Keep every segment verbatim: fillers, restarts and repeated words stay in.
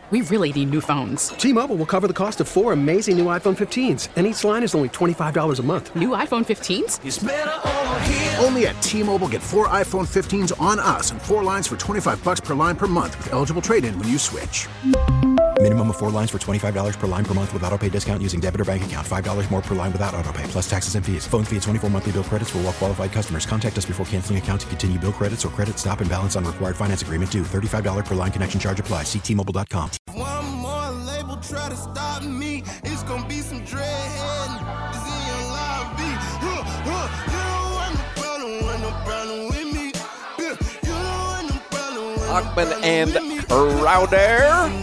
We really need new phones. T-Mobile will cover the cost of four amazing new iPhone fifteens, and each line is only twenty-five dollars a month. New iPhone fifteens? It's better over here. Only at T-Mobile, get four iPhone fifteens on us and four lines for twenty-five dollars per line per month with eligible trade-in when you switch. Minimum of four lines for twenty-five dollars per line per month with autopay discount using debit or bank account. five dollars more per line without autopay, plus taxes and fees. Phone fee at twenty-four monthly bill credits for well-qualified customers. Contact us before canceling account to continue bill credits or credit stop and balance on required finance agreement due. thirty-five dollars per line connection charge applies. See T Mobile dot com. One more label try to stop me. It's gonna be some dreadhead. It's in your lobby. Huh, huh. You don't want no problem, want no problem with me. You don't want no problem, want no Hochman and Crowder.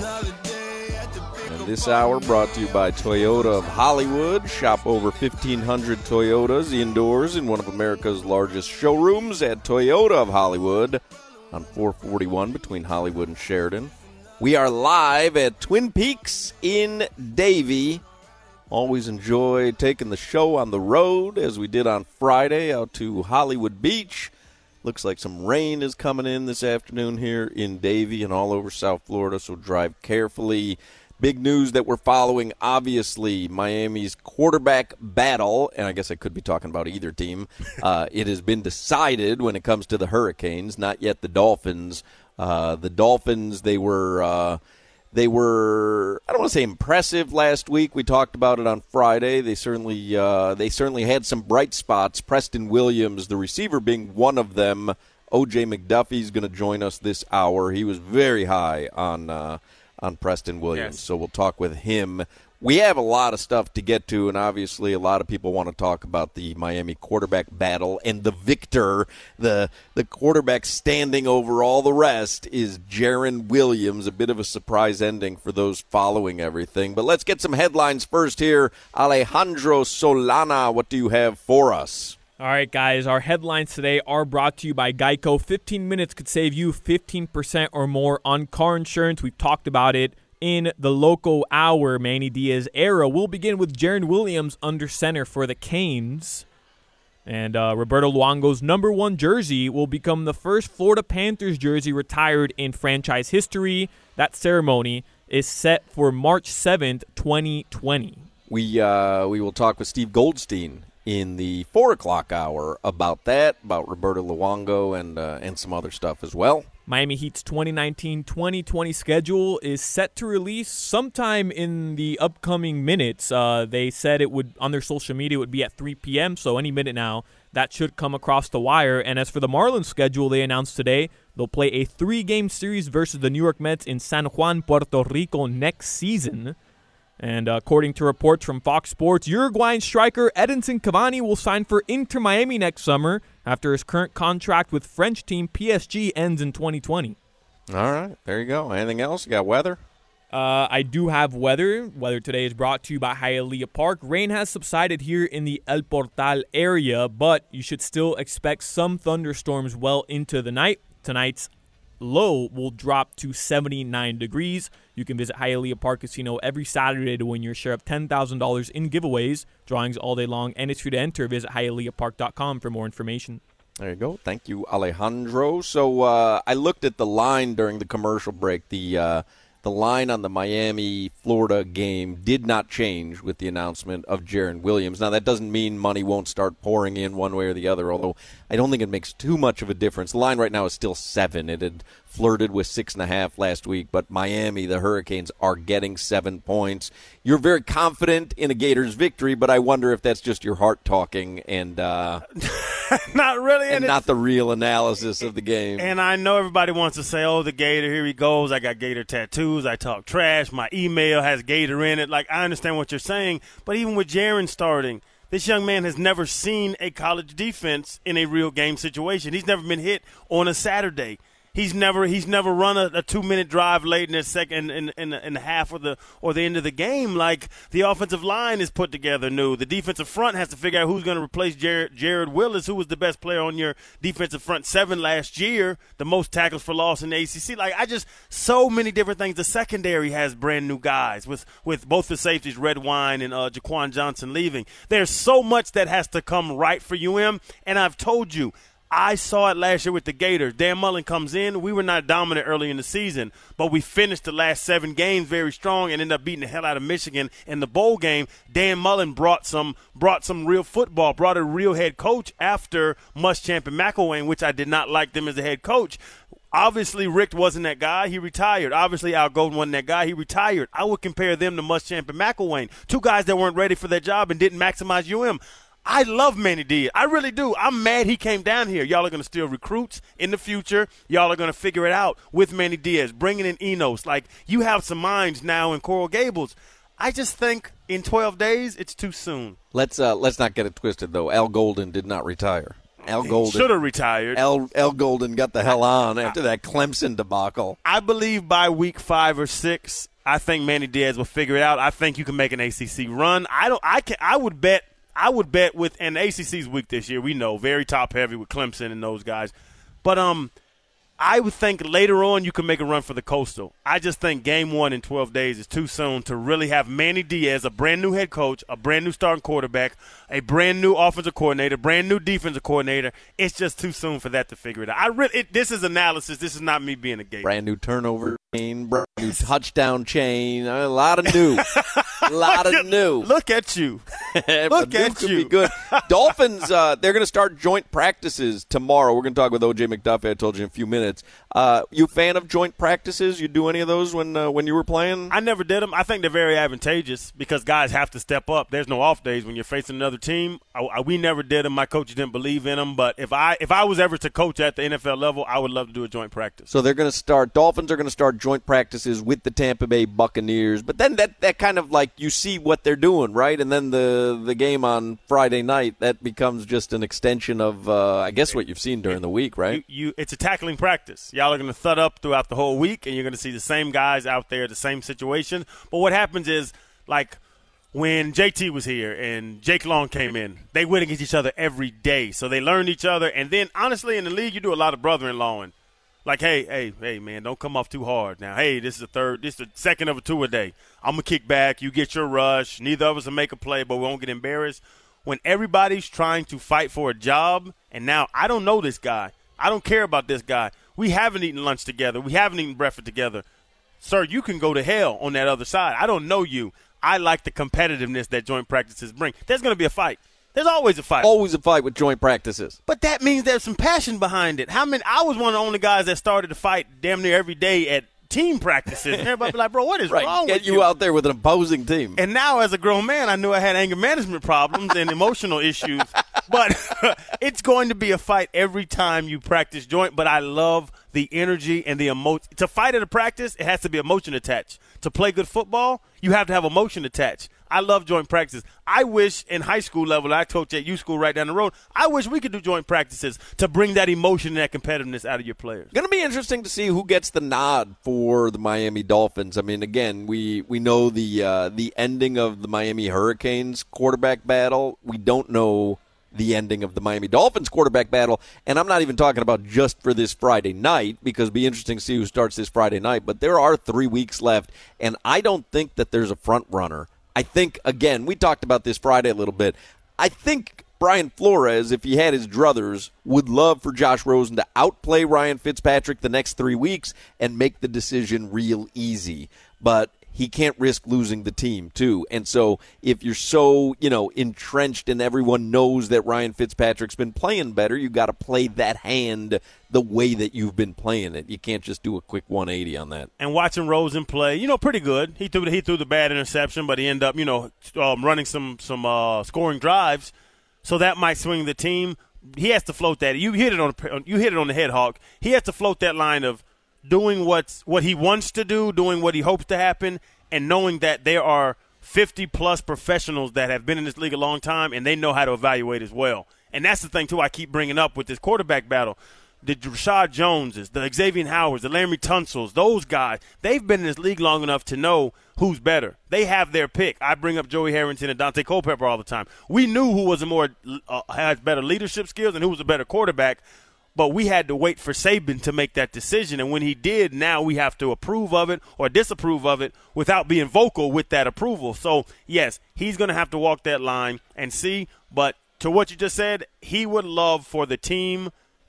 This hour brought to you by Toyota of Hollywood. Shop over fifteen hundred Toyotas indoors in one of America's largest showrooms at Toyota of Hollywood on four forty-one between Hollywood and Sheridan. We are live at Twin Peaks in Davie. Always enjoy taking the show on the road as we did on Friday out to Hollywood Beach. Looks like some rain is coming in this afternoon here in Davie and all over South Florida, so drive carefully. Big news that we're following, obviously, Miami's quarterback battle, and I guess I could be talking about either team. Uh, it has been decided when it comes to the Hurricanes, not yet the Dolphins. Uh, the Dolphins, they were, uh, they were, I don't want to say impressive last week. We talked about it on Friday. They certainly, uh, they certainly had some bright spots. Preston Williams, the receiver, being one of them. O J McDuffie's going to join us this hour. He was very high on uh, on Preston Williams, yes. So we'll talk with him. We have a lot of stuff to get to, and obviously a lot of people want to talk about the Miami quarterback battle, and the victor, the the quarterback standing over all the rest, is Jarren Williams. A bit of a surprise ending for those following everything. But let's get some headlines first here. Alejandro Solana, what do you have for us? All right, guys, our headlines today are brought to you by Geico. fifteen minutes could save you fifteen percent or more on car insurance. We've talked about it in the Loco Hour. Manny Diaz era. We'll begin with Jarren Williams under center for the Canes. And uh, Roberto Luongo's number one jersey will become the first Florida Panthers jersey retired in franchise history. That ceremony is set for March seventh, twenty twenty. We, uh, we will talk with Steve Goldstein in the four o'clock hour about that, about Roberto Luongo and uh, and some other stuff as well. Miami Heat's twenty nineteen twenty twenty schedule is set to release sometime in the upcoming minutes. Uh, they said it would, on their social media, it would be at three p.m., so any minute now, that should come across the wire. And as for the Marlins schedule, they announced today they'll play a three-game series versus the New York Mets in San Juan, Puerto Rico next season. And uh, according to reports from Fox Sports, Uruguayan striker Edinson Cavani will sign for Inter Miami next summer after his current contract with French team P S G ends in twenty twenty. All right, there you go. Anything else? You got weather? Uh, I do have weather. Weather today is brought to you by Hialeah Park. Rain has subsided here in the El Portal area, but you should still expect some thunderstorms well into the night. Tonight's low will drop to seventy-nine degrees. You can visit Hialeah Park Casino every Saturday to win your share of ten thousand dollars in giveaways, drawings all day long, and it's free to enter. Visit Hialeah Park dot com for more information. There you go. Thank you, Alejandro. So uh, I looked at the line during the commercial break. The uh, the line on the Miami-Florida game did not change with the announcement of Jarren Williams. Now, that doesn't mean money won't start pouring in one way or the other, although I don't think it makes too much of a difference. The line right now is still seven. It had flirted with six and a half last week, but Miami, the Hurricanes, are getting seven points. You're very confident in a Gators victory, but I wonder if that's just your heart talking and uh, not really, and not the real analysis of the game. And I know everybody wants to say, "Oh, the Gator, here he goes. I got Gator tattoos. I talk trash. My email has Gator in it." Like, I understand what you're saying, but even with Jarren starting, this young man has never seen a college defense in a real game situation. He's never been hit on a Saturday. He's never he's never run a, a two minute drive late in the second in, in, in the half or the or the end of the game. Like, the offensive line is put together new. The defensive front has to figure out who's going to replace Jared, Jared Willis, who was the best player on your defensive front seven last year, the most tackles for loss in the A C C. Like, I just so many different things. The secondary has brand new guys with with both the safeties, Red Wine and uh, Jaquan Johnson leaving. There's so much that has to come right for U M, and I've told you, I saw it last year with the Gators. Dan Mullen comes in. We were not dominant early in the season, but we finished the last seven games very strong and ended up beating the hell out of Michigan in the bowl game. Dan Mullen brought some brought some real football, brought a real head coach after Muschamp and McElwain, which I did not like them as a head coach. Obviously, Richt wasn't that guy. He retired. Obviously, Al Golden wasn't that guy. He retired. I would compare them to Muschamp and McElwain, two guys that weren't ready for their job and didn't maximize U M. I love Manny Diaz. I really do. I'm mad he came down here. Y'all are going to steal recruits in the future. Y'all are going to figure it out with Manny Diaz, bringing in Enos. Like, you have some minds now in Coral Gables. I just think in twelve days, it's too soon. Let's uh, let's not get it twisted, though. Al Golden did not retire. Al Golden should have retired. Al, Al Golden got the hell on after that Clemson debacle. I believe by week five or six, I think Manny Diaz will figure it out. I think you can make an A C C run. I don't. I can. I would bet. I would bet with, and the A C C's weak this year, we know, very top-heavy with Clemson and those guys. But um, I would think later on you can make a run for the Coastal. I just think game one in twelve days is too soon to really have Manny Diaz, a brand-new head coach, a brand-new starting quarterback, a brand-new offensive coordinator, brand-new defensive coordinator. It's just too soon for that to figure it out. I really, it, this is analysis. This is not me being a gator. Brand-new turnover chain, brand-new touchdown chain, a lot of new. A lot of new. Look at you. Look at you. Be good. Dolphins, uh, they're going to start joint practices tomorrow. We're going to talk with O J McDuffie. I told you in a few minutes. Uh, you a fan of joint practices? You do any of those when uh, when you were playing? I never did them. I think they're very advantageous because guys have to step up. There's no off days when you're facing another team. I, I, we never did them. My coach didn't believe in them. But if I if I was ever to coach at the N F L level, I would love to do a joint practice. So they're going to start – Dolphins are going to start joint practices with the Tampa Bay Buccaneers. But then that, that kind of like you see what they're doing, right? And then the, the game on Friday night, that becomes just an extension of, uh, I guess, what you've seen during the week, right? You, you, it's a tackling practice. Y'all are going to thud up throughout the whole week, and you're going to see the same guys out there, the same situation. But what happens is, like, when J T was here and Jake Long came in, they went against each other every day. So they learned each other. And then, honestly, in the league, you do a lot of brother-in-lawing. Like, hey, hey, hey, man, don't come off too hard. Now, hey, this is the third, this is the second of a two-a-day. I'm going to kick back. You get your rush. Neither of us will make a play, but we won't get embarrassed. When everybody's trying to fight for a job, and now I don't know this guy. I don't care about this guy. We haven't eaten lunch together. We haven't eaten breakfast together. Sir, you can go to hell on that other side. I don't know you. I like the competitiveness that joint practices bring. There's going to be a fight. There's always a fight. Always a fight with joint practices. But that means there's some passion behind it. How many? I was one of the only guys that started to fight damn near every day at team practices. And everybody be like, bro, what is right. wrong Get with you? you? Get you out there with an opposing team. And now as a grown man, I knew I had anger management problems and emotional issues. But it's going to be a fight every time you practice joint. But I love the energy and the emotion. To fight at a practice, it has to be emotion attached. To play good football, you have to have emotion attached. I love joint practices. I wish in high school level, I coach at U School right down the road, I wish we could do joint practices to bring that emotion and that competitiveness out of your players. Going to be interesting to see who gets the nod for the Miami Dolphins. I mean, again, we, we know the uh, the ending of the Miami Hurricanes quarterback battle. We don't know the ending of the Miami Dolphins quarterback battle, and I'm not even talking about just for this Friday night, because it'll be interesting to see who starts this Friday night, but there are three weeks left, and I don't think that there's a front runner. I think, again, we talked about this Friday a little bit. I think Brian Flores, if he had his druthers, would love for Josh Rosen to outplay Ryan Fitzpatrick the next three weeks and make the decision real easy. But he can't risk losing the team, too. And so if you're so, you know, entrenched and everyone knows that Ryan Fitzpatrick's been playing better, you got to play that hand the way that you've been playing it. You can't just do a quick one eighty on that. And watching Rosen play, you know, pretty good. He threw the, he threw the bad interception, but he ended up, you know, um, running some some uh, scoring drives. So that might swing the team. He has to float that. You hit it on you hit it on the head, Hawk. He has to float that line of doing what's what he wants to do, doing what he hopes to happen, and knowing that there are fifty-plus professionals that have been in this league a long time, and they know how to evaluate as well. And that's the thing, too, I keep bringing up with this quarterback battle. The Rashad Joneses, the Xavier Howards, the Larry Tunsil's, those guys, they've been in this league long enough to know who's better. They have their pick. I bring up Joey Harrington and Dante Culpepper all the time. We knew who was a more uh, has better leadership skills and who was a better quarterback, but we had to wait for Saban to make that decision. And when he did, now we have to approve of it or disapprove of it without being vocal with that approval. So, yes, he's going to have to walk that line and see. But to what you just said, he would love for the team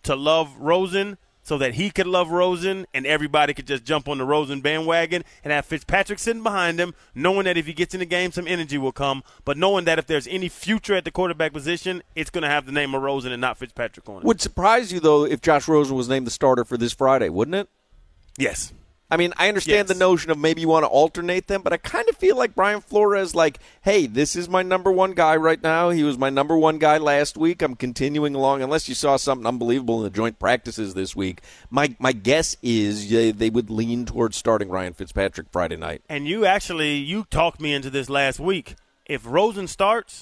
to love Rosen so that he could love Rosen and everybody could just jump on the Rosen bandwagon and have Fitzpatrick sitting behind him, knowing that if he gets in the game, some energy will come, but knowing that if there's any future at the quarterback position, it's going to have the name of Rosen and not Fitzpatrick on it. Would surprise you, though, if Josh Rosen was named the starter for this Friday, wouldn't it? Yes. I mean, I understand Yes. the notion of maybe you want to alternate them, but I kind of feel like Brian Flores, like, hey, this is my number one guy right now. He was my number one guy last week. I'm continuing along, unless you saw something unbelievable in the joint practices this week. My my guess is they, they would lean towards starting Ryan Fitzpatrick Friday night. And you actually, you talked me into this last week. If Rosen starts,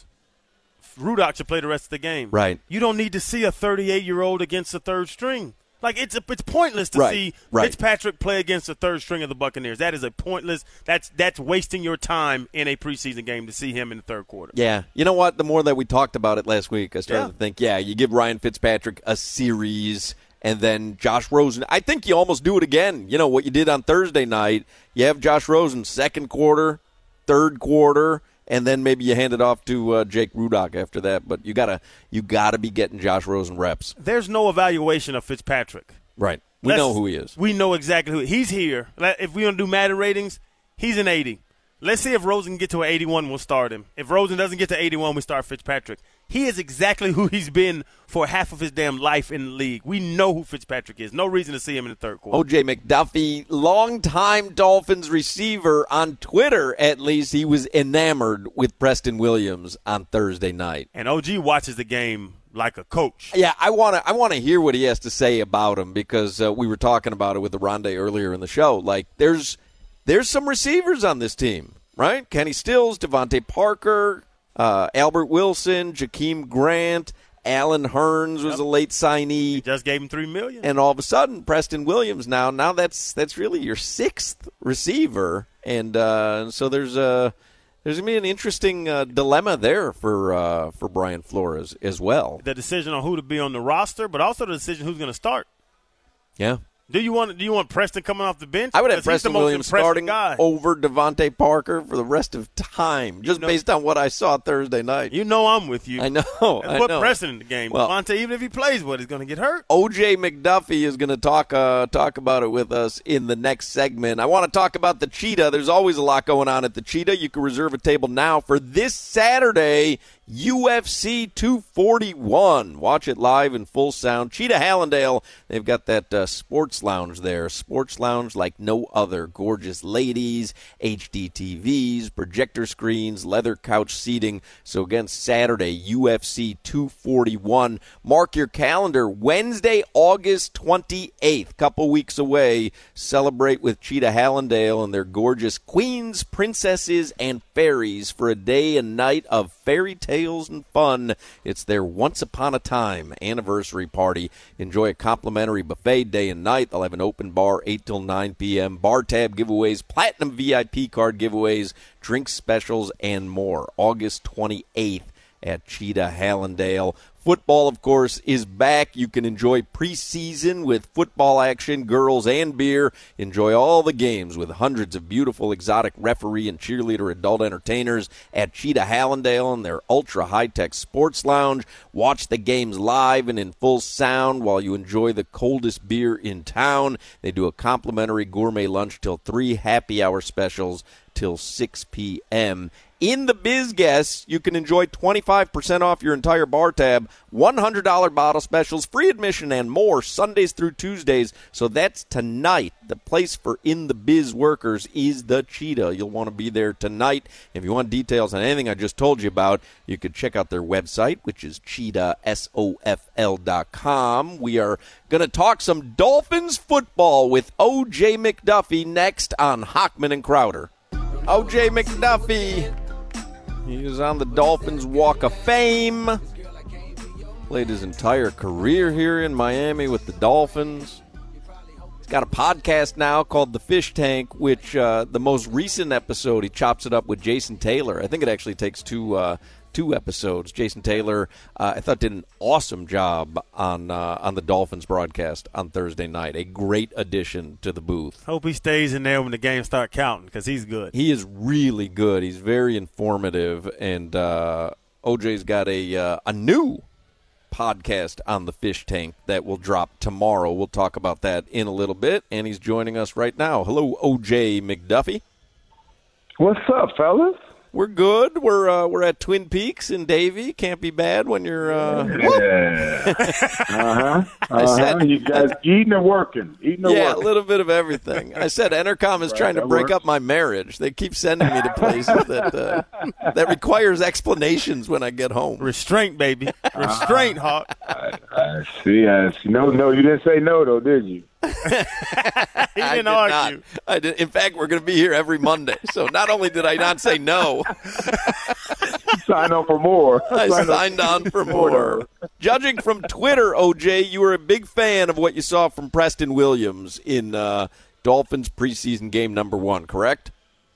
Rudock should play the rest of the game. Right. You don't need to see a thirty-eight-year-old against the third string. Like, it's a, it's pointless to Right, see right. Fitzpatrick play against the third string of the Buccaneers. That is a pointless – that's that's wasting your time in a preseason game to see him in the third quarter. Yeah. You know what? The more that we talked about it last week, I started Yeah. to think, yeah, you give Ryan Fitzpatrick a series and then Josh Rosen. I think you almost do it again. You know, what you did on Thursday night, you have Josh Rosen second quarter, third quarter, and then maybe you hand it off to uh, Jake Rudock after that. But you gotta you gotta be getting Josh Rosen reps. There's no evaluation of Fitzpatrick. Right. We Let's- know who he is. We know exactly who he's here. Let- If we're going to do Madden ratings, he's an eighty. Let's see if Rosen can get to an eighty-one, we'll start him. If Rosen doesn't get to eighty-one, we start Fitzpatrick. He is exactly who he's been for half of his damn life in the league. We know who Fitzpatrick is. No reason to see him in the third quarter. O J McDuffie, longtime Dolphins receiver on Twitter, at least, he was enamored with Preston Williams on Thursday night. And O G watches the game like a coach. Yeah, I want to I want to hear what he has to say about him because uh, we were talking about it with the Ronde earlier in the show. Like, there's there's some receivers on this team, right? Kenny Stills, Devontae Parker, uh, Albert Wilson, Jakeem Grant, Alan Hearns was Yep. a late signee. Just gave him three million dollars. And all of a sudden, Preston Williams now, now that's that's really your sixth receiver. And uh, so there's a there's gonna be an interesting uh, dilemma there for uh, for Brian Flores as well. The decision on who to be on the roster, but also the decision who's going to start. Yeah. Do you want do you want Preston coming off the bench? I would have Because he's the Preston most Williams impressive starting guy. over Devontae Parker for the rest of time, just know- based on what I saw Thursday night. You know I'm with you. I know. Let's I put know. Preston in the game. Well- Devontae, even if he plays well, he's going to get hurt. O J McDuffie is going to talk uh, talk about it with us in the next segment. I want to talk about the Cheetah. There's always a lot going on at the Cheetah. You can reserve a table now for this Saturday, U F C two forty-one. Watch it live in full sound. Cheetah Hallandale, they've got that uh, sports lounge there. Sports lounge like no other. Gorgeous ladies, H D T Vs, projector screens, leather couch seating. So again, Saturday, U F C two forty-one. Mark your calendar, Wednesday, August twenty-eighth. Couple weeks away. Celebrate with Cheetah Hallandale and their gorgeous queens, princesses, and fairies for a day and night of fairy tales and fun. It's their Once Upon a Time anniversary party. Enjoy a complimentary buffet day and night. They'll have an open bar eight till nine p.m., bar tab giveaways, platinum V I P card giveaways, drink specials, and more. August twenty-eighth at Cheetah Hallandale. Football, of course, is back. You can enjoy preseason with football action, girls, and beer. Enjoy all the games with hundreds of beautiful exotic referee and cheerleader adult entertainers at Cheetah Hallandale and their ultra high-tech sports lounge. Watch the games live and in full sound while you enjoy the coldest beer in town. They do a complimentary gourmet lunch till three, happy hour specials till six p.m. In the Biz Guests, you can enjoy twenty-five percent off your entire bar tab, one hundred dollars bottle specials, free admission, and more Sundays through Tuesdays. So that's tonight. The place for In the Biz workers is the Cheetah. You'll want to be there tonight. If you want details on anything I just told you about, you could check out their website, which is cheetah sofl dot com. We are going to talk some Dolphins football with O J McDuffie next on Hockman and Crowder. O J McDuffie. He was on the Dolphins Walk of Fame. Played his entire career here in Miami with the Dolphins. He's got a podcast now called The Fish Tank, which uh, the most recent episode, he chops it up with Jason Taylor. I think it actually takes two uh, two episodes. Jason Taylor, uh, I thought, did an awesome job on uh, on the Dolphins broadcast on Thursday night. A great addition to the booth. Hope he stays in there when the games start counting because he's good. He is really good. He's very informative, and uh, O J's got a uh, a new podcast on the Fish Tank that will drop tomorrow. We'll talk about that in a little bit, and he's joining us right now. Hello, O J McDuffie. What's up, fellas? We're good. We're uh, we're at Twin Peaks in Davie. Can't be bad when you're. Uh, yeah. uh huh. Uh huh. You guys eating or working? Eating or yeah, working? a little bit of everything. I said Entercom is Right, trying to that break works. up my marriage. They keep sending me to places that uh, that requires explanations when I get home. Restraint, baby. Restraint, Hawk. I, I see. I see. No, no, you didn't say no, though, did you? He I didn't did argue. not. I did. In fact, we're going to be here every Monday. So not only did I not say no, Sign on for more. I Sign up signed on for more. Judging from Twitter, O J, you were a big fan of what you saw from Preston Williams in uh, Dolphins preseason game number one, correct?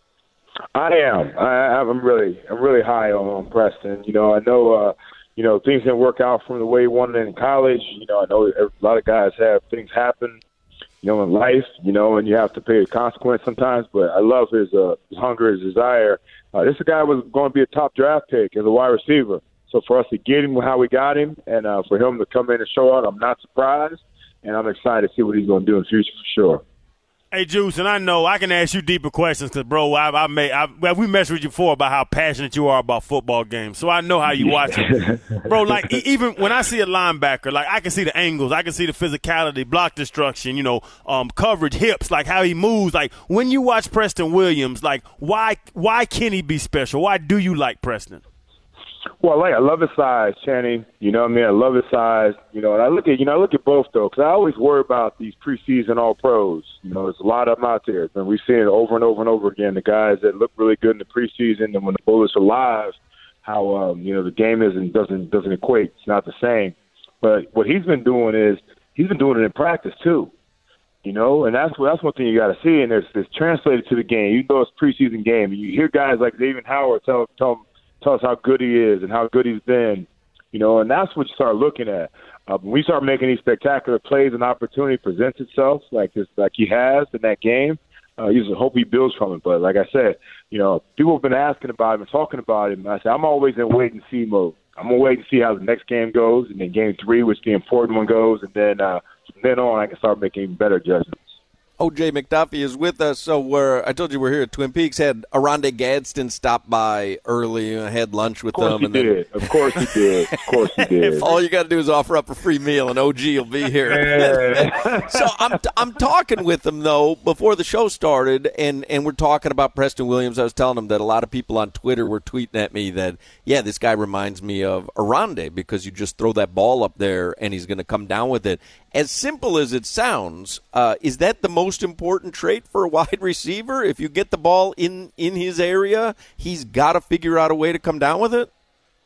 I am. I, I'm really, I'm really high on, on Preston. You know, I know, uh, you know, things didn't work out from the way he wanted in college. You know, I know a lot of guys have things happen, you know, in life, you know, and you have to pay the consequence sometimes. But I love his, uh, his hunger, his desire. Uh, this guy was going to be a top draft pick as a wide receiver. So for us to get him how we got him, and uh, for him to come in and show out, I'm not surprised, and I'm excited to see what he's going to do in the future for sure. Hey, Juice, and I know I can ask you deeper questions because, bro, I, I may, I, well, we messed with you before about how passionate you are about football games, so I know how you watch it. Bro, like, e- even when I see a linebacker, like, I can see the angles, I can see the physicality, block destruction, you know, um, coverage, hips, like how he moves. Like, when you watch Preston Williams, like, why why can he be special? Why do you like Preston? Well, like I love his size, Channing. You know what I mean? I love his size. You know, and I look at you know I look at both though, because I always worry about these preseason All Pros. You know, there's a lot of them out there, and we've seen it over and over and over again. The guys that look really good in the preseason, and when the bullets are live, how um, you know the game isn't doesn't doesn't equate. It's not the same. But what he's been doing is he's been doing it in practice too. You know, and that's that's one thing you got to see, and it's, it's translated to the game. You know, it's a preseason game, and you hear guys like David Howard tell tell. tell us how good he is and how good he's been, you know, and that's what you start looking at. Uh, when we start making these spectacular plays and opportunity presents itself like this, like he has in that game, uh, you just hope he builds from it. But like I said, you know, people have been asking about him and talking about him. I said, I'm always in wait-and-see mode. I'm going to wait and see how the next game goes, and then game three, which the important one goes, and then uh, from then on I can start making better judgments. O J McDuffie is with us. So we're, I told you we're here at Twin Peaks. Had Aronde Gadsden stop by early. I had lunch with them. Of course he did. Of course he did. Of course he did. All you got to do is offer up a free meal, and O G will be here. So I'm I'm talking with him though before the show started, and and we're talking about Preston Williams. I was telling him that a lot of people on Twitter were tweeting at me that yeah, this guy reminds me of Aronde because you just throw that ball up there and he's going to come down with it. As simple as it sounds, uh, is that the most important trait for a wide receiver? If you get the ball in, in his area, he's got to figure out a way to come down with it?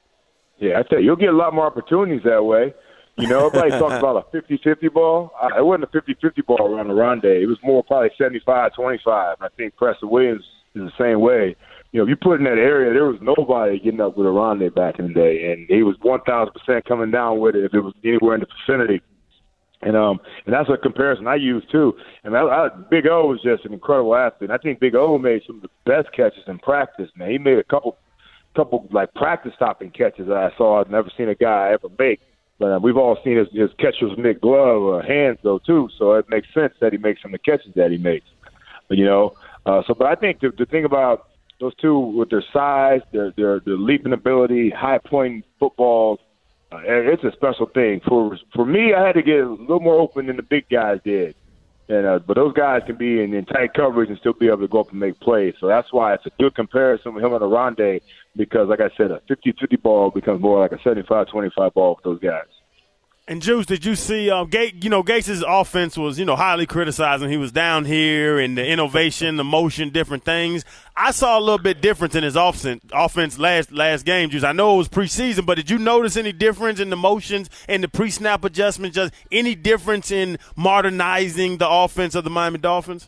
Yeah, I tell you, you'll get a lot more opportunities that way. You know, everybody talks about a fifty-fifty ball. Uh, it wasn't a fifty-fifty ball around Aronde. It was more probably seventy-five twenty-five. I think Preston Williams is the same way. You know, if you put in that area, there was nobody getting up with Aronde back in the day, and he was one thousand percent coming down with it if it was anywhere in the vicinity. And um, and that's a comparison I use too. And I, I, Big O was just an incredible athlete. I think Big O made some of the best catches in practice. Man, he made a couple, couple like practice stopping catches that I saw. I've never seen a guy ever make. But uh, we've all seen his, his catches with mid glove or hands though too. So it makes sense that he makes some of the catches that he makes. But you know, uh, so but I think the, the thing about those two with their size, their their, their leaping ability, high pointing footballs. Uh, it's a special thing. For for me, I had to get a little more open than the big guys did. And uh, but those guys can be in, in tight coverage and still be able to go up and make plays. So that's why it's a good comparison with him and Aronde because, like I said, a fifty-fifty ball becomes more like a seventy-five twenty-five ball with those guys. And, Juice, did you see uh, – Gate, you know, Gates' offense was, you know, highly criticized when he was down here and the innovation, the motion, different things. I saw a little bit difference in his offense, offense last last game, Juice. I know it was preseason, but did you notice any difference in the motions and the pre-snap adjustments, just any difference in modernizing the offense of the Miami Dolphins?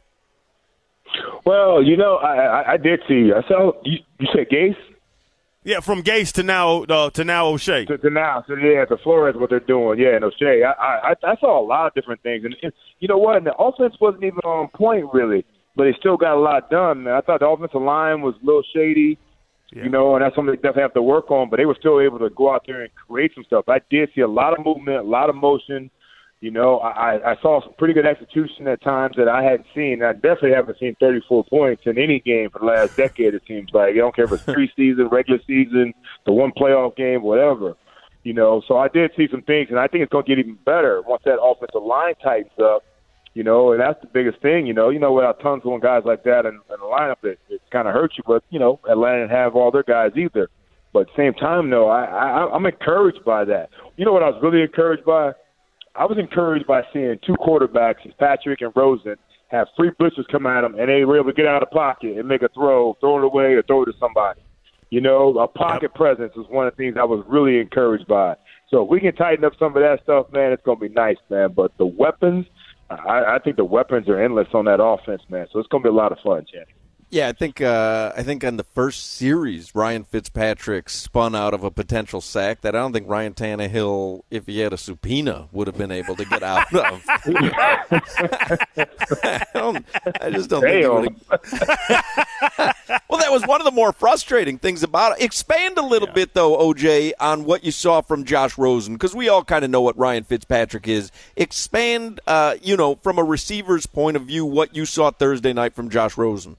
Well, you know, I, I, I did see. I saw you, you said Gates? Yeah, from Gase to now uh, to now O'Shea. To, to now, so yeah, to Flores, what they're doing, yeah, and O'Shea. I, I I saw a lot of different things, and, and you know what? And the offense wasn't even on point really, but they still got a lot done. I thought the offensive line was a little shady. Yeah. You know, and that's something they definitely have to work on, but they were still able to go out there and create some stuff. I did see a lot of movement, a lot of motion. You know, I, I saw some pretty good execution at times that I hadn't seen. I definitely haven't seen thirty-four points in any game for the last decade, it seems like. I don't care if it's preseason, regular season, the one playoff game, whatever. You know, so I did see some things, and I think it's going to get even better once that offensive line tightens up. You know, and that's the biggest thing, you know. You know, without tons of guys like that in, in the lineup, it, it kind of hurts you. But, you know, Atlanta didn't have all their guys either. But at the same time, though, I, I, I'm encouraged by that. You know what I was really encouraged by? I was encouraged by seeing two quarterbacks, Patrick and Rosen, have free blitzers come at them, and they were able to get out of the pocket and make a throw, throw it away, or throw it to somebody. You know, a pocket presence is one of the things I was really encouraged by. So if we can tighten up some of that stuff, man, it's going to be nice, man. But the weapons – I, I think the weapons are endless on that offense, man. So it's going to be a lot of fun, Channing. Yeah, I think uh, I think on the first series, Ryan Fitzpatrick spun out of a potential sack that I don't think Ryan Tannehill, if he had a subpoena, would have been able to get out of. I, don't, I just don't think he would have. Well, that was one of the more frustrating things about it. Expand a little yeah. bit, though, O J, on what you saw from Josh Rosen, because we all kind of know what Ryan Fitzpatrick is. Expand, uh, you know, from a receiver's point of view, what you saw Thursday night from Josh Rosen.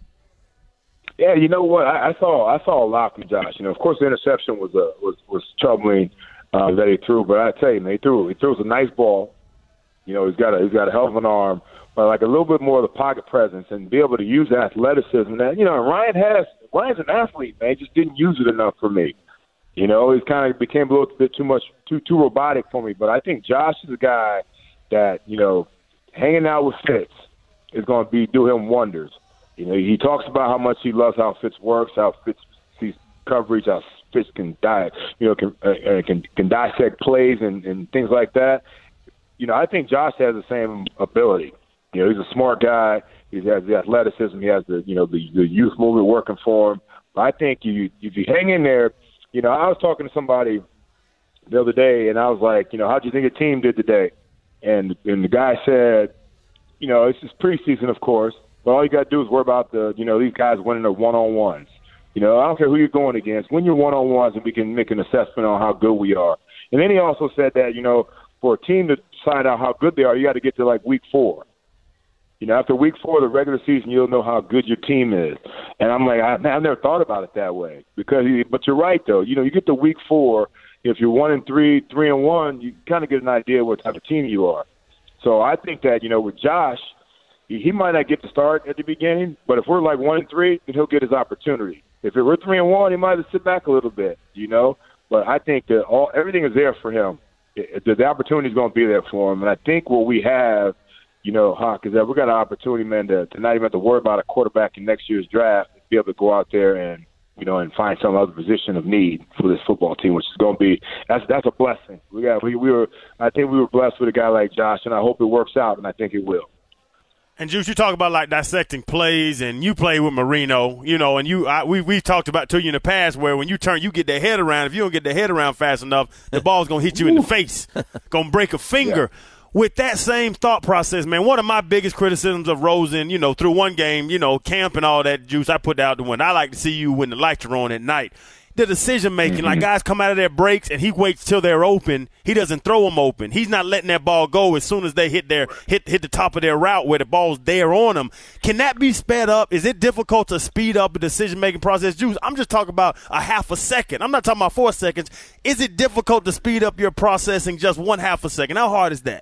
Yeah, you know what? I, I saw I saw a lot from Josh. You know, of course, the interception was a, was was troubling uh, that he threw, but I tell you, man, he threw he throws a nice ball. You know, he's got a he's got a hell of an arm, but like a little bit more of the pocket presence and be able to use that athleticism. That you know, Ryan has Ryan's an athlete, man. He just didn't use it enough for me. You know, he's kind of became a little bit too much too too robotic for me. But I think Josh is a guy that you know, hanging out with Fitz is going to be do him wonders. You know, he talks about how much he loves how Fitz works, how Fitz sees coverage, how Fitz can die, you know, can uh, can can dissect plays and, and things like that. You know, I think Josh has the same ability. You know, he's a smart guy. He has the athleticism. He has the you know the, the youth movement working for him. But I think you if you hang in there, you know, I was talking to somebody the other day, and I was like, you know, how do you think a team did today? And and the guy said, you know, it's just preseason, of course. But all you got to do is worry about the, you know, these guys winning their one-on-ones. You know, I don't care who you're going against. Win your one-on-ones and we can make an assessment on how good we are. And then he also said that, you know, for a team to find out how good they are, you got to get to, like, week four. You know, after week four of the regular season, you'll know how good your team is. And I'm like, I, I've never thought about it that way. because. But you're right, though. You know, you get to week four, if you're one and three, three and one, you kind of get an idea what type of team you are. So I think that, you know, with Josh – he might not get the start at the beginning, but if we're like one and three, then he'll get his opportunity. If we're three and one, he might have to sit back a little bit, you know. But I think that all everything is there for him. It, the, the opportunity is going to be there for him, and I think what we have, you know, Hawk, is that we got an opportunity, man, to, to not even have to worry about a quarterback in next year's draft, and be able to go out there and you know and find some other position of need for this football team, which is going to be that's that's a blessing. We got we, we were I think we were blessed with a guy like Josh, and I hope it works out, and I think it will. And, Juice, you talk about, like, dissecting plays, and you play with Marino, you know, and you I, we, we've talked about to you in the past where when you turn, you get that head around. If you don't get the head around fast enough, the ball's going to hit you in the face, going to break a finger. Yeah. With that same thought process, man, one of my biggest criticisms of Rosen, you know, through one game, you know, camp and all that, Juice, I put out the one. I like to see you when the lights are on at night. The decision-making, mm-hmm. like guys come out of their breaks and he waits till they're open. He doesn't throw them open. He's not letting that ball go as soon as they hit their hit hit the top of their route where the ball's there on them. Can that be sped up? Is it difficult to speed up the decision-making process? Juice, I'm just talking about a half a second. I'm not talking about four seconds. Is it difficult to speed up your processing just one half a second? How hard is that?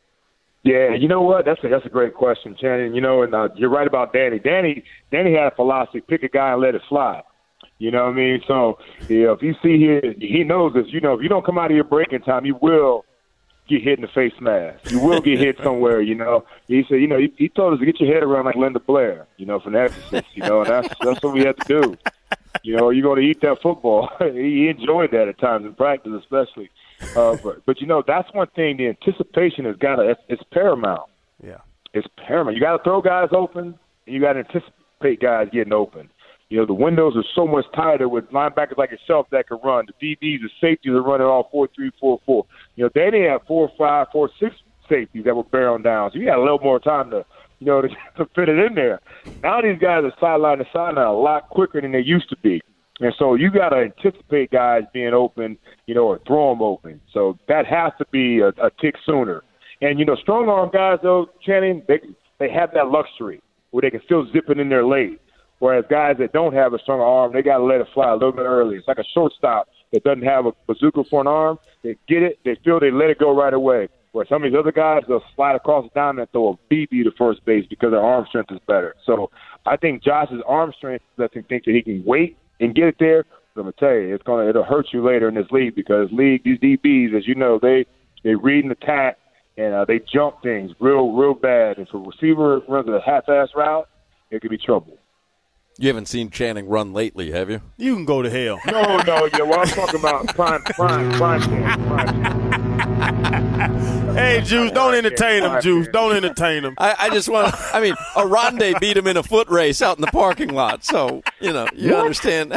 Yeah, you know what? That's a, that's a great question, Channing. You know, and uh, you're right about Danny. Danny Danny had a philosophy, pick a guy and let it fly. You know what I mean? So, yeah, if you see here, he knows this. You know, if you don't come out of your breaking time, you will get hit in the face mask. You will get hit somewhere, you know. He said, you know, he, he told us to get your head around like Linda Blair, you know, from The Exorcist, you know, and that's, that's what we have to do. You know, you're going to eat that football. He enjoyed that at times in practice especially. Uh, but, but, you know, that's one thing. The anticipation has got to – it's paramount. Yeah. It's paramount. You got to throw guys open, and you got to anticipate guys getting open. You know, the windows are so much tighter with linebackers like yourself that can run. The D Bs, the safeties are running all four three, four four. You know, they didn't have four five, four six safeties that were barreling down. So you got a little more time to, you know, to, to fit it in there. Now these guys are sideline to sideline a lot quicker than they used to be. And so you got to anticipate guys being open, you know, or throw them open. So that has to be a, a tick sooner. And, you know, strong arm guys, though, Channing, they, they have that luxury where they can still zip it in their lane. Whereas guys that don't have a strong arm, they got to let it fly a little bit early. It's like a shortstop that doesn't have a bazooka for an arm. They get it, they feel they let it go right away. Where some of these other guys, they'll slide across the diamond and throw a B B to first base because their arm strength is better. So I think Josh's arm strength lets him think that he can wait and get it there. But I'm gonna tell you, it's gonna it'll hurt you later in this league because league these D Bs, as you know, they they read and attack and uh, they jump things real real bad. And if a receiver runs a half-ass route, it could be trouble. You haven't seen Channing run lately, have you? You can go to hell. No, no, yeah. Well, I'm talking about prime, prime, prime, prime, prime. Hey, Juice, don't entertain him, Juice. Don't entertain him. I, I just want to, I mean, Arande beat him in a foot race out in the parking lot. So, you know, you what? understand.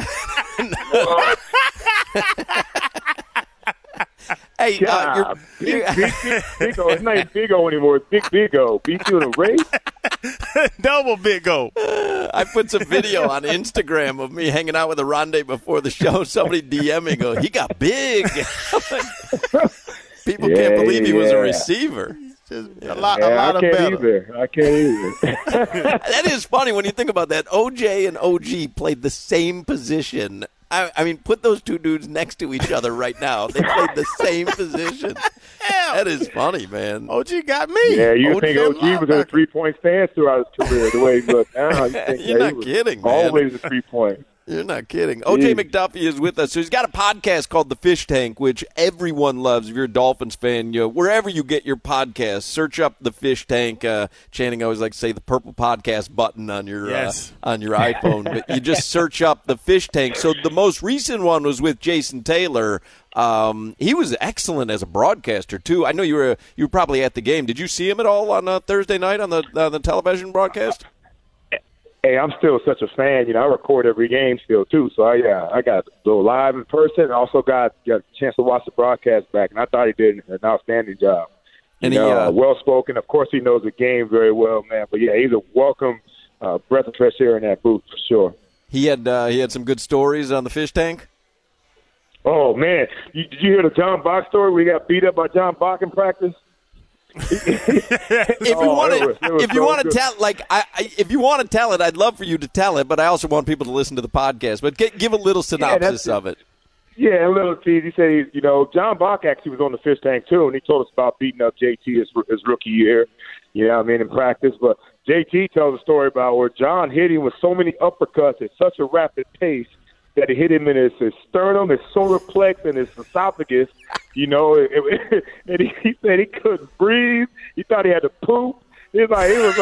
Hey, yeah, uh, you're, big, you're, big, big, big O. It's not even Big O anymore. It's Big Big O. Beat you in a race? Double Big O. Uh, I put some video on Instagram of me hanging out with Arande before the show. Somebody DMing, go, he got big. People yeah, can't believe he yeah. was a receiver. Just a lot, yeah, a lot I of can't better. either. I can't either. That is funny when you think about that. O J and O G played the same position. I, I mean, put those two dudes next to each other right now. They played the same position. That is funny, man. O G got me. Yeah, you O G think O G was a three-point stance throughout his career, the way he looked now. You think You're that not he kidding, was man. Always a three-point. You're not kidding. O J Jeez. McDuffie is with us. So he's got a podcast called The Fish Tank, which everyone loves. If you're a Dolphins fan, you know, wherever you get your podcast, search up The Fish Tank. Uh, Channing, I always like to say the purple podcast button on your yes. uh, on your iPhone. But you just search up The Fish Tank. So the most recent one was with Jason Taylor. Um, he was excellent as a broadcaster too. I know you were you were probably at the game. Did you see him at all on uh, Thursday night on the on the television broadcast? Hey, I'm still such a fan. You know, I record every game still, too. So, I, yeah, I got to go live in person. I also got, got a chance to watch the broadcast back, and I thought he did an outstanding job. You and know, he, uh, well-spoken. Of course, he knows the game very well, man. But, yeah, he's a welcome uh, breath of fresh air in that booth for sure. He had uh, he had some good stories on the Fish Tank. Oh, man. You, did you hear the John Bach story? We got beat up by John Bach in practice? if you oh, want to, if you so want to good. tell, like, I, I, if you want to tell it, I'd love for you to tell it. But I also want people to listen to the podcast. But get, give a little synopsis yeah, of it. Yeah, a little tease. He said, he, you know, John Bach actually was on the Fish Tank too, and he told us about beating up J T his, his rookie year. You know what I mean, in practice. But J T tells a story about where John hit him with so many uppercuts at such a rapid pace that it hit him in his, his sternum, his solar plex, and his esophagus. You know, it, it, and he, he said he couldn't breathe. He thought he had to poop. He was like, he was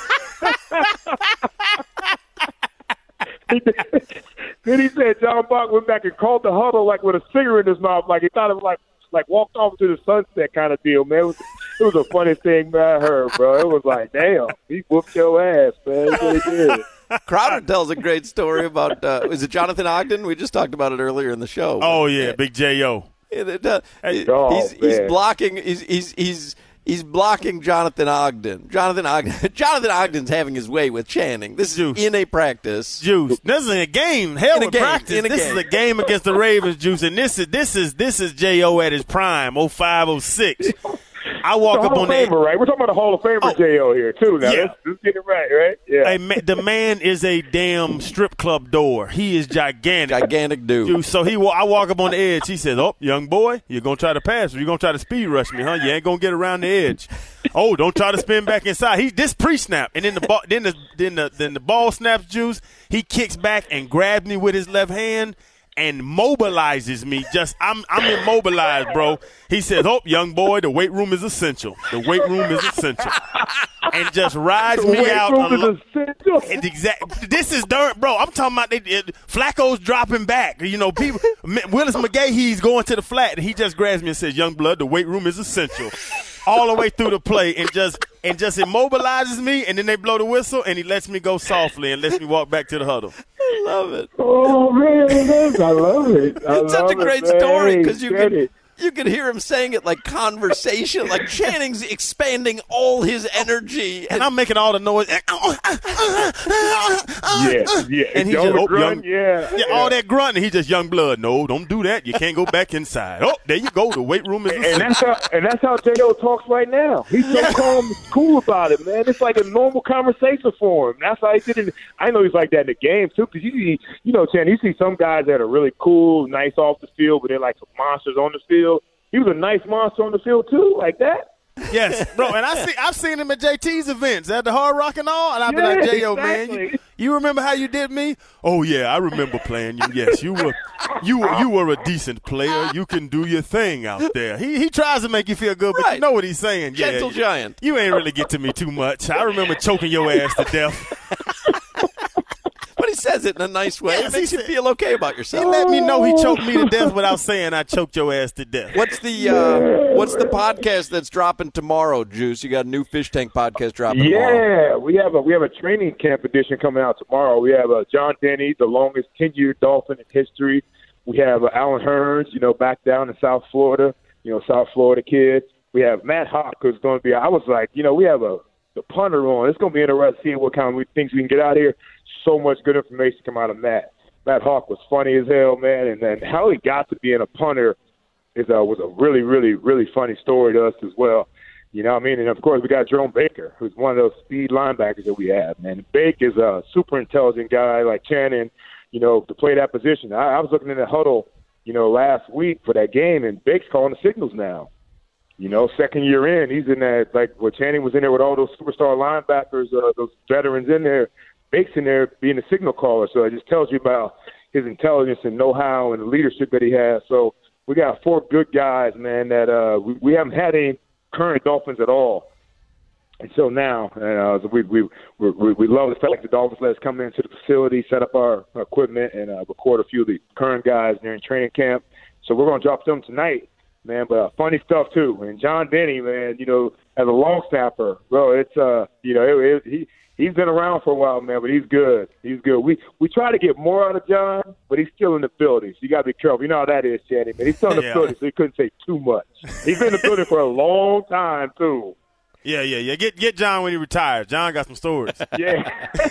like. Then he said John Bach went back and called the huddle like with a cigarette in his mouth, like he thought it was like like walked off to the sunset kind of deal, man. It was, it was the funniest thing man, I heard, bro. It was like, damn, he whooped your ass, man. He really did. Crowder tells a great story about, uh, is it Jonathan Ogden? We just talked about it earlier in the show. Oh, yeah, Big J O. It, it, uh, Hey, oh, he's, he's man. blocking, he's, he's, he's, he's blocking Jonathan Ogden. Jonathan Ogden. Jonathan Ogden's having his way with Channing. This is Juice. in a practice. Juice. This is a game. Hell, In a with game. practice. In a this game. is a game against the Ravens, Juice, and this is this is this is J O at his prime, oh five, oh six. I walk The up Hall on of the Famer, right? We're talking about the Hall of Famer Oh. J O here too. Now Yeah. let's, let's get it right, right? Yeah. Hey, man, the man is a damn strip club door. He is gigantic. Gigantic dude. Dude, so he, wa- I walk up on the edge. He says, "Oh, young boy, you're gonna try to pass, or you're gonna try to speed rush me, huh? You ain't gonna get around the edge. Oh, don't try to spin back inside." He this pre-snap, and then the ball, then the then the then the ball snaps. Juice. He kicks back and grabs me with his left hand and mobilizes me. Just I'm I'm immobilized, bro. He says, "Oh, young boy, the weight room is essential. The weight room is essential." And just rides The me weight out. room is alo- essential. and exact. This is dirt, bro. I'm talking about they, it, Flacco's dropping back. You know, people. Willis McGahee, he's going to the flat, and he just grabs me and says, "Young blood, the weight room is essential." All the way through the play, and just and just immobilizes me, and then they blow the whistle, and he lets me go softly and lets me walk back to the huddle. I love it. Oh man, I love it. I It's such love a great it, man. story because you Get can it. You could hear him saying it like conversation, like Channing's expanding all his energy. And I'm making all the noise. Yeah, yeah. And he All just, the oh, grunt, young, yeah, yeah, all that grunt, and he just young blood. No, don't do that. You can't go back inside. Oh, there you go. The weight room is. And that's how and that's how J O talks right now. He's so calm and cool about it, man. It's like a normal conversation for him. That's how he did it. I know he's like that in the game too, because you see, you know, Chan, you see some guys that are really cool, nice off the field, but they're like some monsters on the field. He was a nice monster on the field too, like that. Yes, bro, and I see I've seen him at J T's events at the Hard Rock and all, and I've been Yeah, like, J O, exactly. man, you, you remember how you did me? Oh yeah, I remember playing you. Yes, you were, you were, you were a decent player. You can do your thing out there. He he tries to make you feel good, but Right. you know what he's saying. Gentle yeah, giant. You ain't really get to me too much. I remember choking your ass to death. But he says it in a nice way. Yes, it makes he you said- feel okay about He yourself. let me know he choked me to death without saying I choked your ass to death. What's the uh, what's the podcast that's dropping tomorrow, Juice? You got a new Fish Tank podcast dropping tomorrow. Yeah, we have a we have a training camp edition coming out tomorrow. We have uh, John Denny, the longest tenured Dolphin in history. We have uh, Alan Hearns, you know, back down in South Florida, you know, South Florida kid. We have Matt Hawk, who's going to be. I was like, you know, we have a the punter on. It's going to be interesting seeing what kind of things we can get out here. So much good information come out of Matt. Matt Hawk was funny as hell, man, and then how he got to being a punter is uh, was a really, really, really funny story to us as well. You know what I mean? And, of course, we got Jerome Baker, who's one of those speed linebackers that we have, man. Baker is a super intelligent guy like Channing, you know, to play that position. I, I was looking in the huddle, you know, last week for that game, and Baker's calling the signals now. You know, second year in, he's in that, like, where Channing was in there with all those superstar linebackers, uh, those veterans in there. Baker's in there being a signal caller, so it just tells you about his intelligence and know-how and the leadership that he has. So we got four good guys, man, that uh, we, we haven't had any current Dolphins at all until now. And uh, we, we we we love the fact that the Dolphins let us come into the facility, set up our equipment, and uh, record a few of the current guys during training camp. So we're going to drop them tonight, man. But uh, funny stuff, too. And John Denny, man, you know, as a long snapper, bro, it's, uh, you know, it, it, he – he's been around for a while, man, but he's good. He's good. We we try to get more out of John, but he's still in the building, so you got to be careful. You know how that is, Channing, man. He's still in the Yeah. building, so he couldn't say too much. He's been in the building for a long time, too. Yeah, yeah, yeah. Get get John when he retires. John got some stories. Yeah.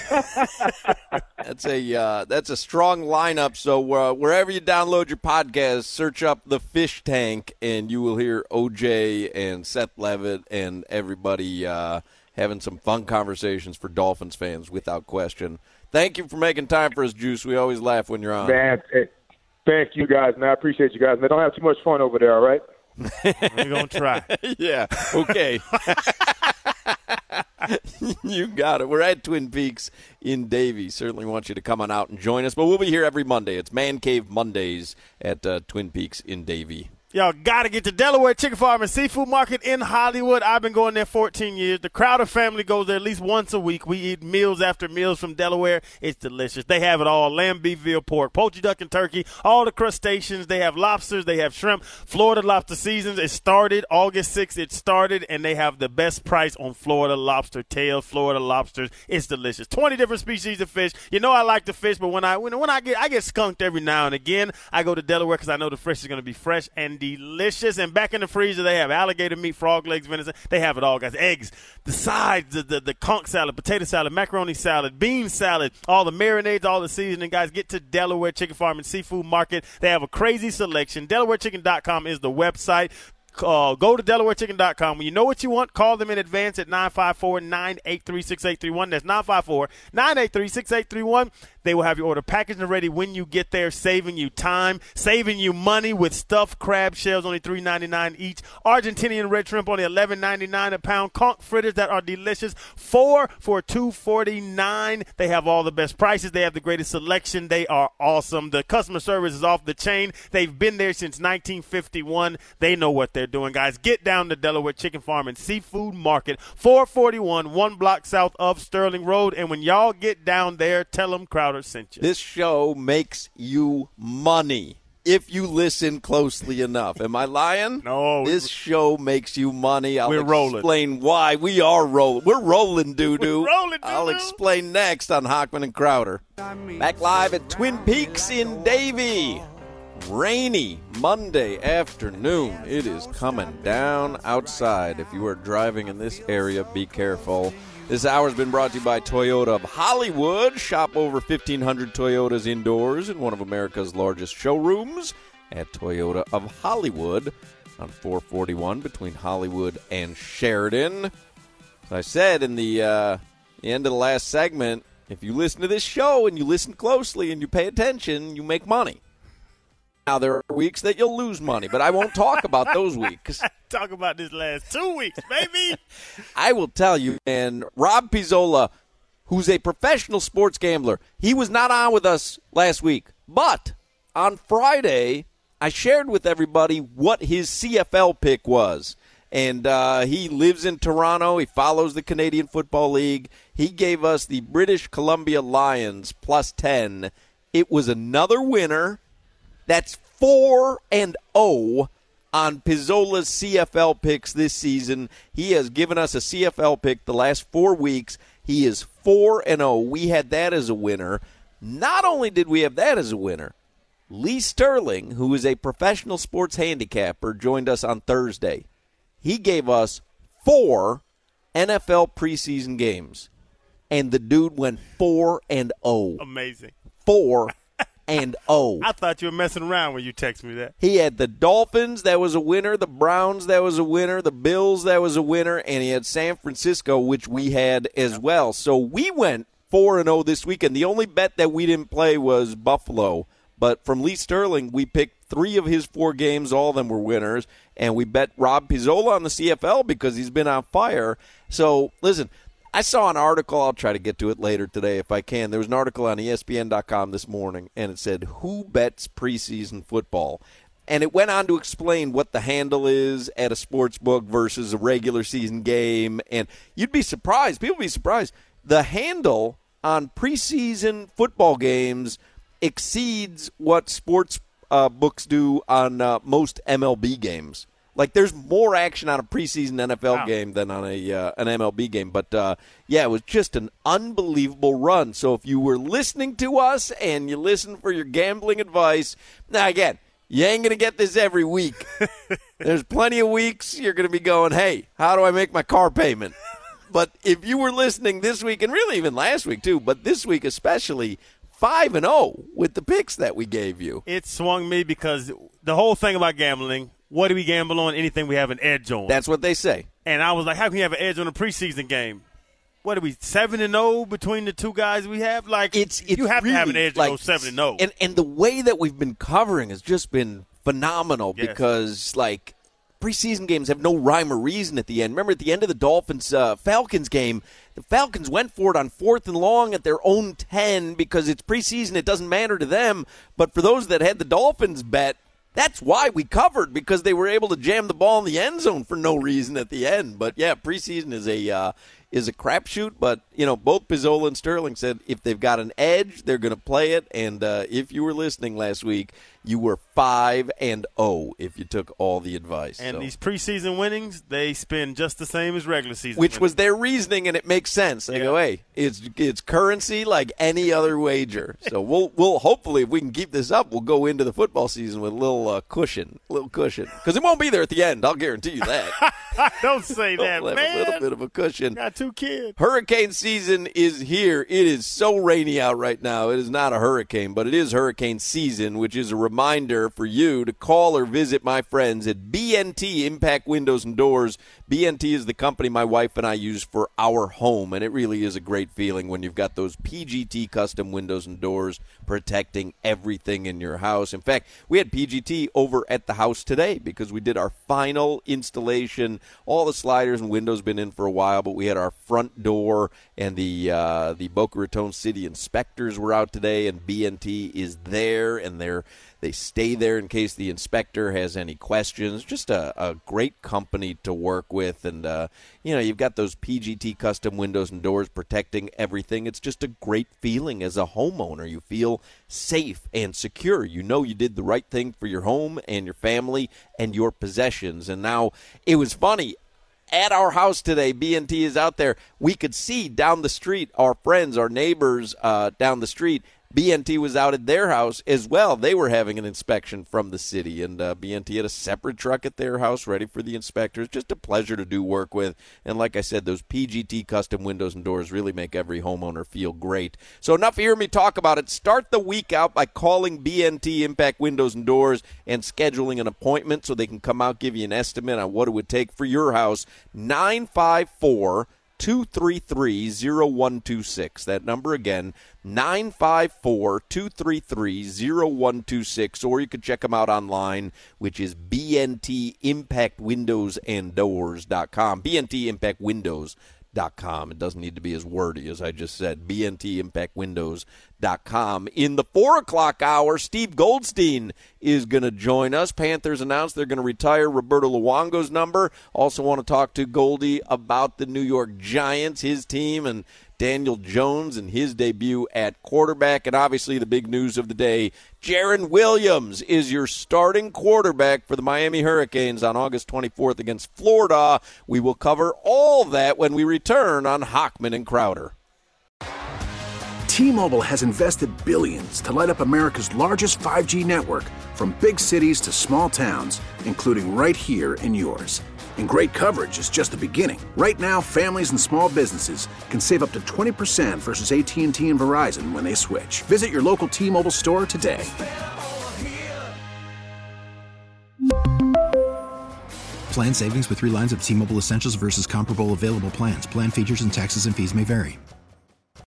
That's a uh, that's a strong lineup. So uh, wherever you download your podcast, search up the Fish Tank, and you will hear O J and Seth Levitt and everybody uh, having some fun conversations for Dolphins fans, without question. Thank you for making time for us, Juice. We always laugh when you're on. Man, hey, thank you guys, man. I appreciate you guys. Man, don't have too much fun over there, all right? We're going to try. Yeah, okay. You got it. We're at Twin Peaks in Davie. Certainly want you to come on out and join us, but we'll be here every Monday. It's Man Cave Mondays at uh, Twin Peaks in Davie. Y'all got to get to Delaware Chicken Farm and Seafood Market in Hollywood. I've been going there fourteen years. The Crowder family goes there at least once a week. We eat meals after meals from Delaware. It's delicious. They have it all: lamb, beef, veal, pork, poultry, duck, and turkey, all the crustaceans. They have lobsters. They have shrimp. Florida lobster seasons. It started August sixth. It started, and they have the best price on Florida lobster tails, Florida lobsters. It's delicious. twenty different species of fish. You know I like the fish, but when I when, when I get I get skunked every now and again. I go to Delaware because I know the fish is going to be fresh and delicious. And back in the freezer, they have alligator meat, frog legs, venison. They have it all, guys. Eggs, the sides, the, the, the conch salad, potato salad, macaroni salad, bean salad, all the marinades, all the seasoning. Guys, get to Delaware Chicken Farm and Seafood Market. They have a crazy selection. Delaware Chicken dot com is the website. Uh, go to Delaware Chicken dot com. When you know what you want, call them in advance at nine five four, nine eight three, six eight three one. That's nine five four, nine eight three, six eight three one. They will have your order packaged and ready when you get there, saving you time, saving you money with stuffed crab shells, only three ninety-nine each. Argentinian red shrimp, only eleven ninety-nine a pound. Conch fritters that are delicious, four for two forty-nine. They have all the best prices. They have the greatest selection. They are awesome. The customer service is off the chain. They've been there since nineteen fifty-one. They know what they're doing, guys. Get down to Delaware Chicken Farm and Seafood Market, four forty-one, one block south of Sterling Road. And when y'all get down there, tell them Crowder sent you. This show makes you money if you listen closely enough. Am I lying? No. This show makes you money. I'll We're rolling. explain why. We are rolling. We're rolling, doo-doo. We're rolling, doo-doo. I'll explain next on Hockman and Crowder. Back live at Twin Peaks in Davie. Rainy Monday afternoon. It is coming down outside. If you are driving in this area, be careful. This hour has been brought to you by Toyota of Hollywood. Shop over fifteen hundred Toyotas indoors in one of America's largest showrooms at Toyota of Hollywood on four forty-one between Hollywood and Sheridan. As I said in the, uh, the end of the last segment, if you listen to this show and you listen closely and you pay attention, you make money. Now, there are weeks that you'll lose money, but I won't talk about those weeks. Talk about this last two weeks, baby. I will tell you, and Rob Pizzola, who's a professional sports gambler, he was not on with us last week. But on Friday, I shared with everybody what his C F L pick was. And uh, he lives in Toronto. He follows the Canadian Football League. He gave us the British Columbia Lions plus ten. It was another winner. That's four and oh on Pizzola's C F L picks this season. He has given us a C F L pick the last four weeks. He is four and oh. We had that as a winner. Not only did we have that as a winner, Lee Sterling, who is a professional sports handicapper, joined us on Thursday. He gave us four N F L preseason games, and the dude went four and oh. Amazing. Four and oh. I thought you were messing around when you texted me that. He had the Dolphins, that was a winner, the Browns, that was a winner, the Bills, that was a winner, and he had San Francisco, which we had as well. So we went four and oh this weekend. The only bet that we didn't play was Buffalo. But from Lee Sterling, we picked three of his four games. All of them were winners. And we bet Rob Pizzola on the C F L because he's been on fire. So, listen, I saw an article. I'll try to get to it later today if I can. There was an article on E S P N dot com this morning, and it said, who bets preseason football? And it went on to explain what the handle is at a sports book versus a regular season game. And you'd be surprised. People would be surprised. The handle on preseason football games exceeds what sports uh, books do on uh, most M L B games. Like, there's more action on a preseason N F L wow. game than on a uh, an M L B game. But, uh, yeah, it was just an unbelievable run. So if you were listening to us and you listen for your gambling advice, now, again, you ain't going to get this every week. There's plenty of weeks you're going to be going, hey, how do I make my car payment? But if you were listening this week, and really even last week too, but this week especially, five and oh with the picks that we gave you. It swung me because the whole thing about gambling, what do we gamble on? Anything we have an edge on. That's what they say. And I was like, how can you have an edge on a preseason game? What are we, seven and oh between the two guys we have? Like, it's, it's you have really to have an edge like, to go seven and oh. And, and the way that we've been covering has just been phenomenal yes. because, like, preseason games have no rhyme or reason at the end. Remember, at the end of the Dolphins-Falcons uh, game, the Falcons went for it on fourth and long at their own ten because it's preseason. It doesn't matter to them. But for those that had the Dolphins bet, that's why we covered, because they were able to jam the ball in the end zone for no reason at the end. But, yeah, preseason is a uh, is a crapshoot. But, you know, both Pizzola and Sterling said if they've got an edge, they're going to play it. And uh, if you were listening last week, you were five and oh if you took all the advice. And so. These preseason winnings, they spin just the same as regular season Which winnings. was their reasoning, and it makes sense. They yeah. go, hey, it's it's currency like any other wager. So we'll we'll hopefully, if we can keep this up, we'll go into the football season with a little uh, cushion, a little cushion. Because it won't be there at the end, I'll guarantee you that. Don't say that, we'll man. Have a little bit of a cushion. Got two kids. Hurricane season is here. It is so rainy out right now. It is not a hurricane, but it is hurricane season, which is a reminder for you to call or visit my friends at B N T Impact Windows and Doors. B N T is the company my wife and I use for our home, and it really is a great feeling when you've got those P G T custom windows and doors protecting everything in your house. In fact, we had P G T over at the house today because we did our final installation. All the sliders and windows been in for a while, but we had our front door, and the uh, the Boca Raton City inspectors were out today, and B N T is there, and they're They stay there in case the inspector has any questions. Just a, a great company to work with. And, uh, you know, you've got those P G T custom windows and doors protecting everything. It's just a great feeling as a homeowner. You feel safe and secure. You know you did the right thing for your home and your family and your possessions. And now it was funny. At our house today, B N T is out there. We could see down the street our friends, our neighbors uh, down the street. B N T was out at their house as well. They were having an inspection from the city, and uh, B N T had a separate truck at their house ready for the inspectors. Just a pleasure to do work with. And like I said, those P G T custom windows and doors really make every homeowner feel great. So enough of hearing me talk about it. Start the week out by calling B N T Impact Windows and Doors and scheduling an appointment so they can come out, give you an estimate on what it would take for your house. nine five four, two three three, zero one two six. That number again, nine five four, two three three, zero one two six. Or you can check them out online, which is B N T Impact Windows and Doors dot com. B N T Impact Windows dot com. It doesn't need to be as wordy as I just said. B N T Impact Windows dot com. In the four o'clock hour, Steve Goldstein is going to join us. Panthers announced they're going to retire Roberto Luongo's number. Also want to talk to Goldie about the New York Giants, his team, and Daniel Jones and his debut at quarterback. And obviously the big news of the day, Jarren Williams is your starting quarterback for the Miami Hurricanes on August twenty-fourth against Florida. We will cover all that when we return on Hochman and Crowder. T-Mobile has invested billions to light up America's largest five G network, from big cities to small towns, including right here in yours. And great coverage is just the beginning. Right now, families and small businesses can save up to twenty percent versus A T and T and Verizon when they switch. Visit your local T-Mobile store today. Plan savings with three lines of T-Mobile Essentials versus comparable available plans. Plan features and taxes and fees may vary.